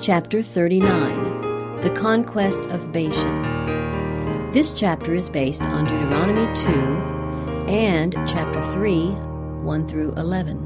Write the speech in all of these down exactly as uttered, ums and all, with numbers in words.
Chapter thirty-nine, The Conquest of Bashan. This chapter is based on Deuteronomy two and chapter three, one through eleven.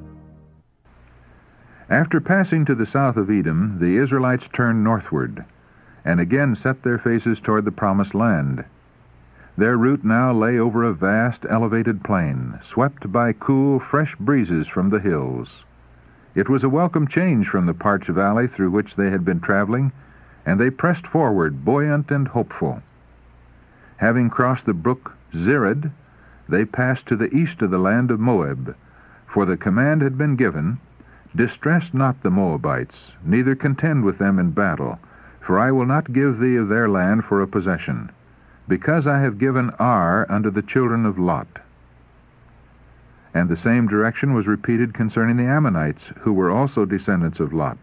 After passing to the south of Edom, the Israelites turned northward, and again set their faces toward the promised land. Their route now lay over a vast, elevated plain, swept by cool, fresh breezes from the hills. It was a welcome change from the parched valley through which they had been traveling, and they pressed forward, buoyant and hopeful. Having crossed the brook Zered, they passed to the east of the land of Moab, for the command had been given, "Distress not the Moabites, neither contend with them in battle, for I will not give thee of their land for a possession, because I have given Ar unto the children of Lot." And the same direction was repeated concerning the Ammonites, who were also descendants of Lot.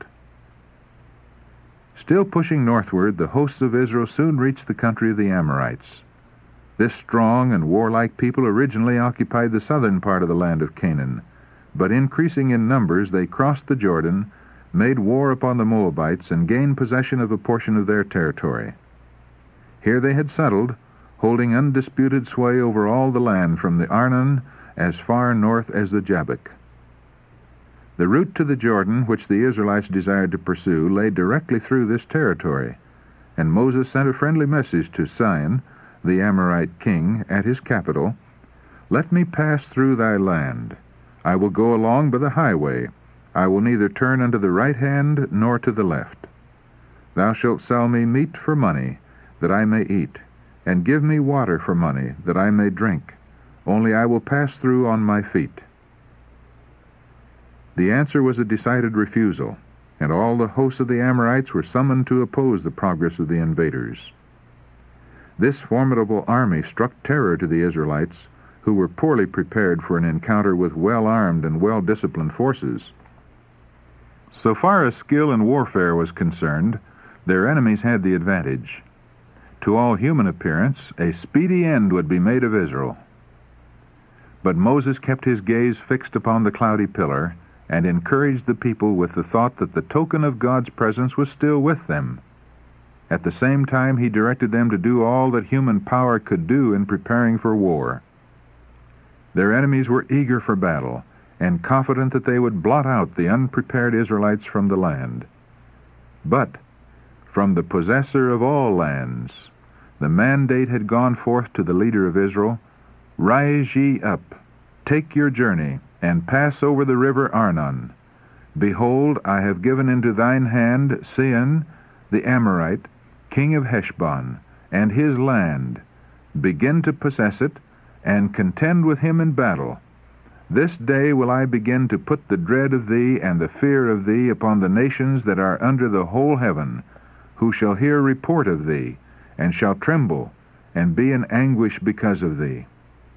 Still pushing northward, the hosts of Israel soon reached the country of the Amorites. This strong and warlike people originally occupied the southern part of the land of Canaan, but increasing in numbers they crossed the Jordan, made war upon the Moabites, and gained possession of a portion of their territory. Here they had settled, holding undisputed sway over all the land from the Arnon as far north as the Jabbok. The route to the Jordan, which the Israelites desired to pursue, lay directly through this territory, and Moses sent a friendly message to Sihon, the Amorite king, at his capital, "Let me pass through thy land. I will go along by the highway. I will neither turn unto the right hand nor to the left. Thou shalt sell me meat for money, that I may eat, and give me water for money, that I may drink. Only I will pass through on my feet." The answer was a decided refusal, and all the hosts of the Amorites were summoned to oppose the progress of the invaders. This formidable army struck terror to the Israelites, who were poorly prepared for an encounter with well-armed and well-disciplined forces. So far as skill in warfare was concerned, their enemies had the advantage. To all human appearance, a speedy end would be made of Israel. But Moses kept his gaze fixed upon the cloudy pillar, and encouraged the people with the thought that the token of God's presence was still with them. At the same time, he directed them to do all that human power could do in preparing for war. Their enemies were eager for battle, and confident that they would blot out the unprepared Israelites from the land. But from the possessor of all lands, the mandate had gone forth to the leader of Israel, "Rise ye up, take your journey, and pass over the river Arnon. Behold, I have given into thine hand Sihon the Amorite, king of Heshbon, and his land. Begin to possess it, and contend with him in battle. This day will I begin to put the dread of thee and the fear of thee upon the nations that are under the whole heaven, who shall hear report of thee, and shall tremble, and be in anguish because of thee."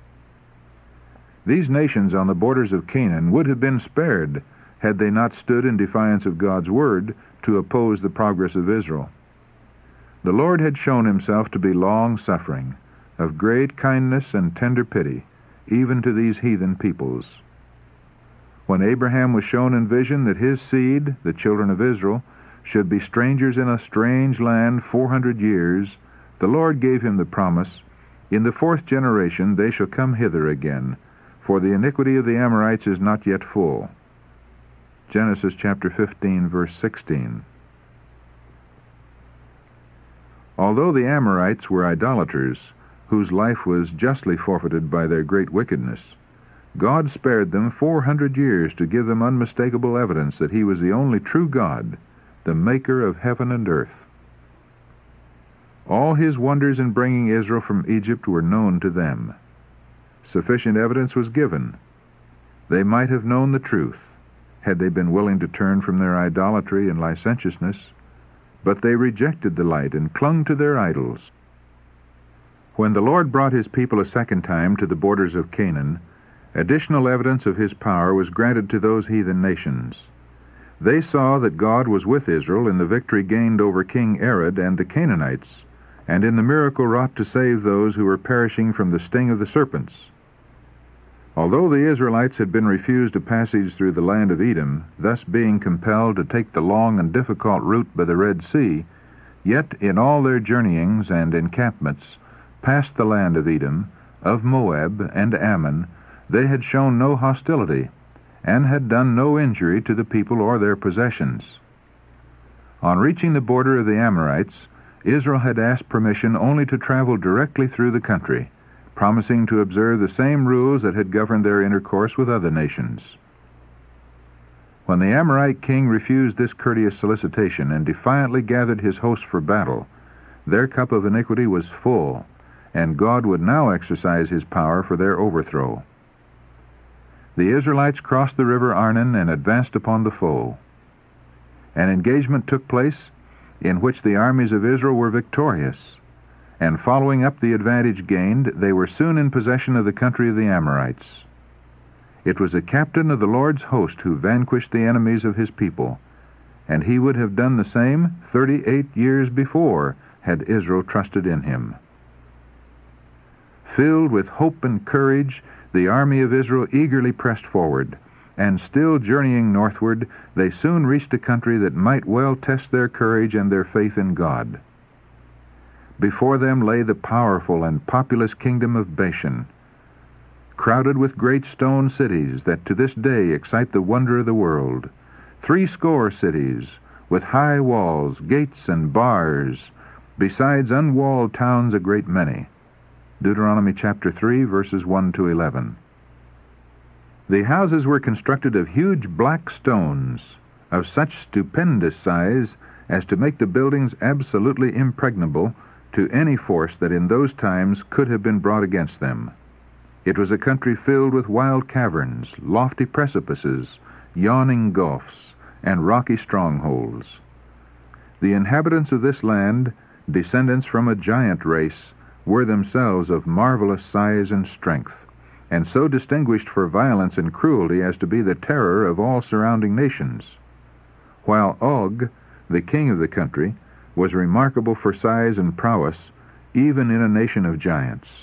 These nations on the borders of Canaan would have been spared had they not stood in defiance of God's word to oppose the progress of Israel. The Lord had shown himself to be long-suffering, of great kindness and tender pity, even to these heathen peoples. When Abraham was shown in vision that his seed, the children of Israel, should be strangers in a strange land four hundred years, the Lord gave him the promise, "In the fourth generation they shall come hither again, for the iniquity of the Amorites is not yet full." Genesis chapter fifteen, verse sixteen. Although the Amorites were idolaters, whose life was justly forfeited by their great wickedness, God spared them four hundred years to give them unmistakable evidence that he was the only true God, the maker of heaven and earth. All his wonders in bringing Israel from Egypt were known to them. Sufficient evidence was given. They might have known the truth, had they been willing to turn from their idolatry and licentiousness, but they rejected the light and clung to their idols. When the Lord brought his people a second time to the borders of Canaan, additional evidence of his power was granted to those heathen nations. They saw that God was with Israel in the victory gained over King Arad and the Canaanites, and in the miracle wrought to save those who were perishing from the sting of the serpents. Although the Israelites had been refused a passage through the land of Edom, thus being compelled to take the long and difficult route by the Red Sea, yet in all their journeyings and encampments past the land of Edom, of Moab, and Ammon, they had shown no hostility, and had done no injury to the people or their possessions. On reaching the border of the Amorites, Israel had asked permission only to travel directly through the country, promising to observe the same rules that had governed their intercourse with other nations. When the Amorite king refused this courteous solicitation and defiantly gathered his host for battle, their cup of iniquity was full, and God would now exercise his power for their overthrow. The Israelites crossed the river Arnon and advanced upon the foe. An engagement took place in which the armies of Israel were victorious, and following up the advantage gained, they were soon in possession of the country of the Amorites. It was the captain of the Lord's host who vanquished the enemies of his people, and he would have done the same thirty-eight years before had Israel trusted in him. Filled with hope and courage, the army of Israel eagerly pressed forward, and still journeying northward, they soon reached a country that might well test their courage and their faith in God. Before them lay the powerful and populous kingdom of Bashan, crowded with great stone cities that to this day excite the wonder of the world, three score cities with high walls, gates, and bars, besides unwalled towns a great many. Deuteronomy chapter three, verses one to eleven. The houses were constructed of huge black stones, of such stupendous size as to make the buildings absolutely impregnable to any force that in those times could have been brought against them. It was a country filled with wild caverns, lofty precipices, yawning gulfs, and rocky strongholds. The inhabitants of this land, descendants from a giant race, were themselves of marvelous size and strength, and so distinguished for violence and cruelty as to be the terror of all surrounding nations, while Og, the king of the country, was remarkable for size and prowess, even in a nation of giants.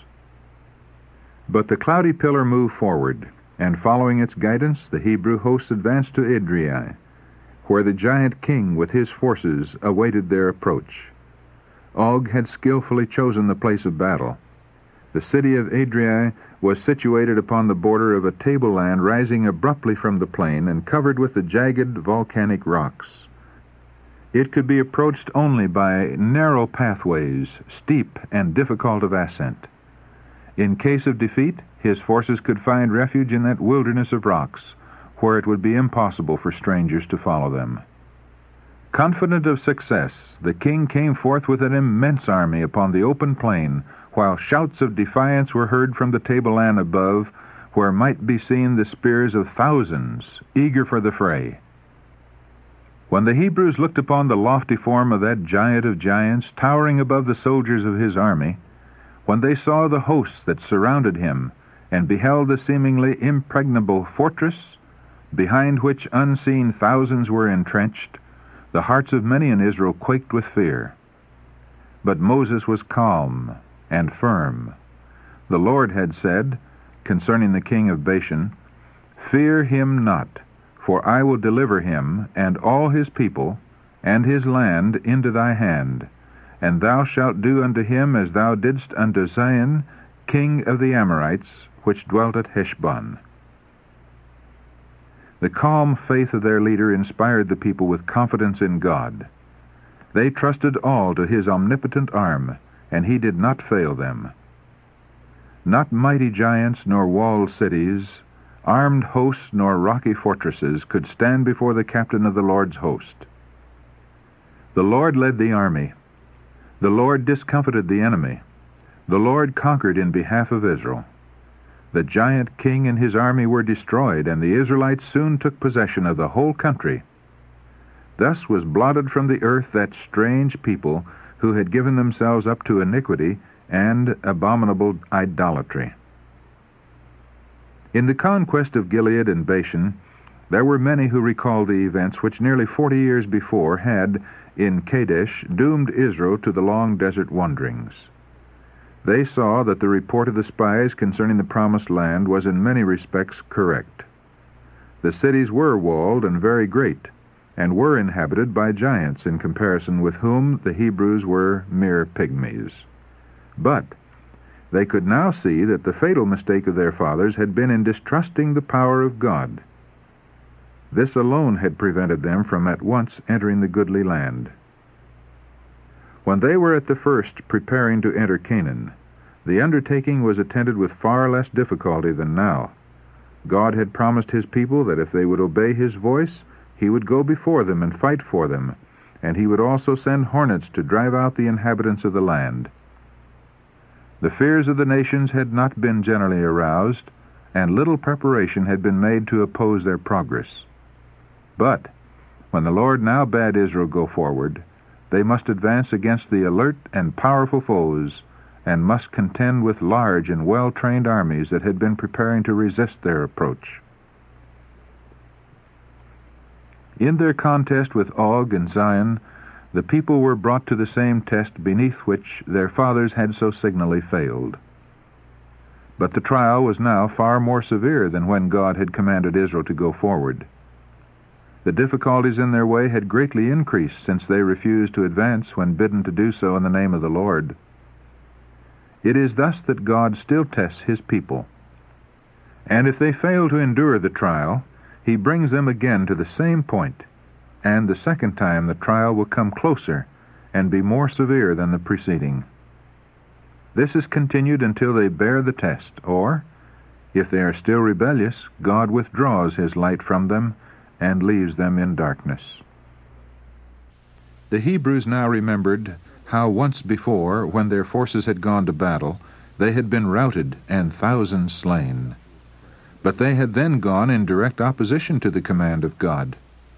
But the cloudy pillar moved forward, and following its guidance, the Hebrew hosts advanced to Adriai, where the giant king with his forces awaited their approach. Og had skillfully chosen the place of battle. The city of Adriai was situated upon the border of a tableland rising abruptly from the plain and covered with the jagged volcanic rocks. It could be approached only by narrow pathways, steep and difficult of ascent. In case of defeat, his forces could find refuge in that wilderness of rocks, where it would be impossible for strangers to follow them. Confident of success, the king came forth with an immense army upon the open plain, while shouts of defiance were heard from the tableland above, where might be seen the spears of thousands, eager for the fray. When the Hebrews looked upon the lofty form of that giant of giants towering above the soldiers of his army, when they saw the hosts that surrounded him, and beheld the seemingly impregnable fortress, behind which unseen thousands were entrenched, the hearts of many in Israel quaked with fear. But Moses was calm and firm. The Lord had said, concerning the king of Bashan, "Fear him not, for I will deliver him and all his people and his land into thy hand, and thou shalt do unto him as thou didst unto Sihon, king of the Amorites, which dwelt at Heshbon." The calm faith of their leader inspired the people with confidence in God. They trusted all to his omnipotent arm, and he did not fail them. Not mighty giants nor walled cities, armed hosts nor rocky fortresses could stand before the captain of the Lord's host. The Lord led the army. The Lord discomfited the enemy. The Lord conquered in behalf of Israel. The giant king and his army were destroyed, and the Israelites soon took possession of the whole country. Thus was blotted from the earth that strange people who had given themselves up to iniquity and abominable idolatry. In the conquest of Gilead and Bashan, there were many who recalled the events which nearly forty years before had, in Kadesh, doomed Israel to the long desert wanderings. They saw that the report of the spies concerning the promised land was in many respects correct. The cities were walled and very great, and were inhabited by giants in comparison with whom the Hebrews were mere pygmies. But they could now see that the fatal mistake of their fathers had been in distrusting the power of God. This alone had prevented them from at once entering the goodly land. When they were at the first preparing to enter Canaan, the undertaking was attended with far less difficulty than now. God had promised his people that if they would obey his voice, he would go before them and fight for them, and he would also send hornets to drive out the inhabitants of the land. The fears of the nations had not been generally aroused, and little preparation had been made to oppose their progress. But when the Lord now bade Israel go forward, they must advance against the alert and powerful foes, and must contend with large and well-trained armies that had been preparing to resist their approach. In their contest with Og and Sihon, the people were brought to the same test beneath which their fathers had so signally failed. But the trial was now far more severe than when God had commanded Israel to go forward. The difficulties in their way had greatly increased since they refused to advance when bidden to do so in the name of the Lord. It is thus that God still tests his people. And if they fail to endure the trial, he brings them again to the same point, and the second time the trial will come closer and be more severe than the preceding. This is continued until they bear the test, or, if they are still rebellious, God withdraws his light from them and leaves them in darkness. The Hebrews now remembered how once before, when their forces had gone to battle, they had been routed and thousands slain. But they had then gone in direct opposition to the command of God.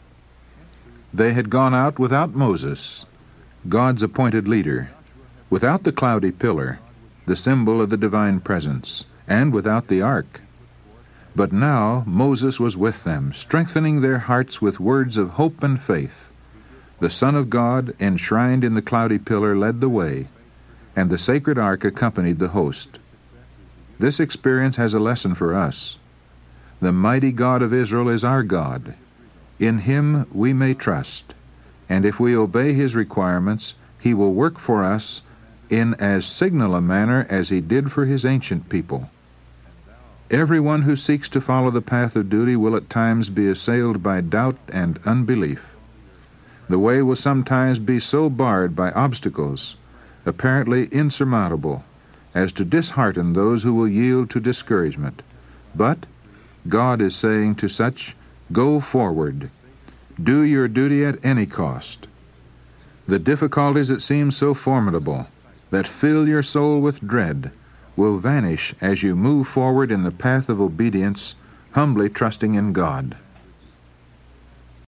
They had gone out without Moses, God's appointed leader, without the cloudy pillar, the symbol of the divine presence, and without the ark. But now Moses was with them, strengthening their hearts with words of hope and faith. The Son of God, enshrined in the cloudy pillar, led the way, and the sacred ark accompanied the host. This experience has a lesson for us. The mighty God of Israel is our God. In him we may trust, and if we obey his requirements, he will work for us in as signal a manner as he did for his ancient people. Everyone who seeks to follow the path of duty will at times be assailed by doubt and unbelief. The way will sometimes be so barred by obstacles, apparently insurmountable, as to dishearten those who will yield to discouragement. But God is saying to such, "Go forward. Do your duty at any cost." The difficulties that seem so formidable, that fill your soul with dread, will vanish as you move forward in the path of obedience, humbly trusting in God.